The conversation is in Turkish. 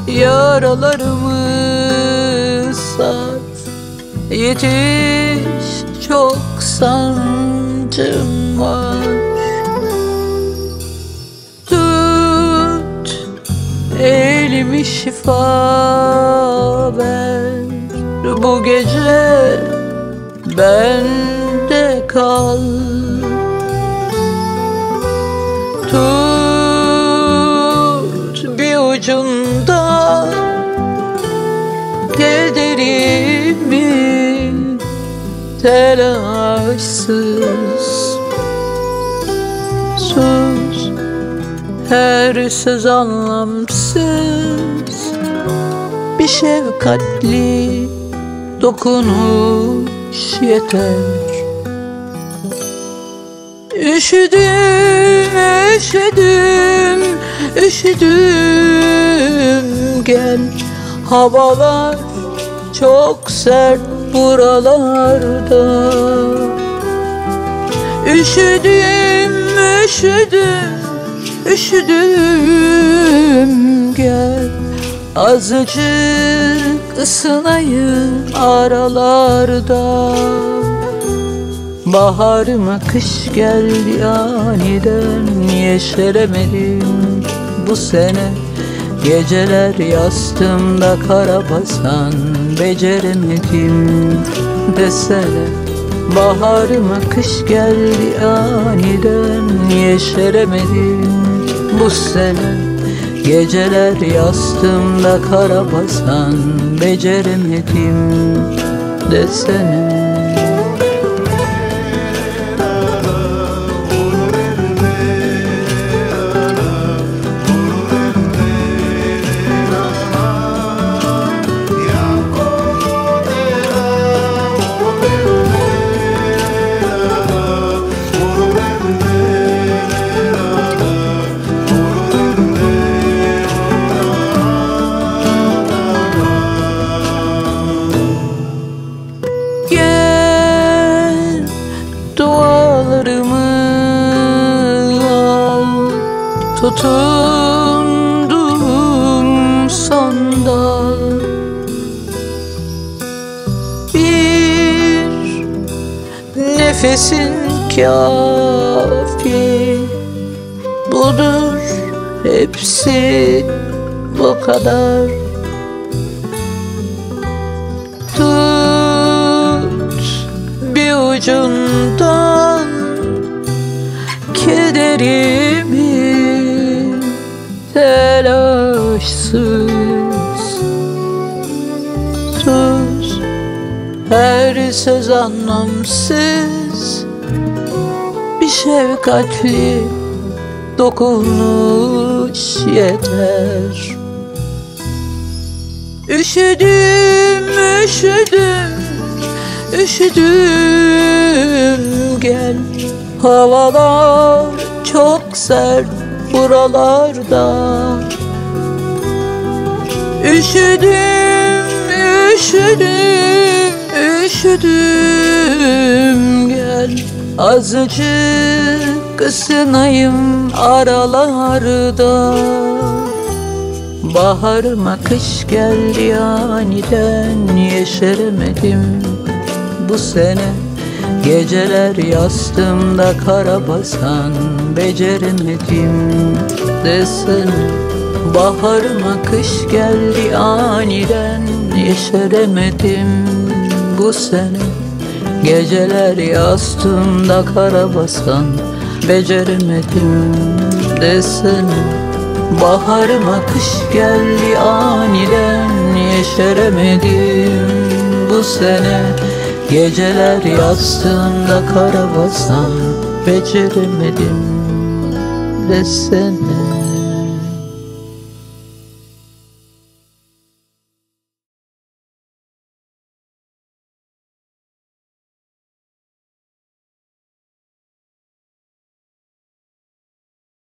Yaralarımı sar, yetiş, çok sancım var. Tut elimi, şifa ver, bu gece bende kal. Tut bir ucundan kederimi, telaşsız. Sus, her söz anlamsız, bir şefkatli dokunuş yeter. Üşüdüm, üşüdüm, üşüdüm, gel. Havalar çok sert buralarda. Üşüdüm, üşüdüm, üşüdüm, gel. Azıcık ısınayım aralarda. Baharıma kış geldi aniden, yeşeremedim bu sene. Geceler yastığımda kara basan, beceremedim desene. Baharıma kış geldi aniden, yeşeremedim bu sene. Geceler yastığımda kara basan, beceremedim desene. Tutundum son dal, bir nefesin kafi, budur hepsi, bu kadar. Tut bir ucundan kederimi, telaşsız. Sus, her söz anlamsız, bir şefkatli dokunuş yeter. Üşüdüm, üşüdüm, üşüdüm, gel. Havalar çok sert buralarda. Üşüdüm, üşüdüm, üşüdüm, gel. Azıcık ısınayım aralarda. Baharıma kış geldi aniden, yeşeremedim bu sene. Geceler yastığımda kara basan, beceremedim desene. Baharıma kış geldi aniden, yeşeremedim bu sene. Geceler yastığımda kara basan, beceremedim desene. Baharıma kış geldi aniden, yeşeremedim bu sene. Geceler yastığında kara basan, beceremedim desene.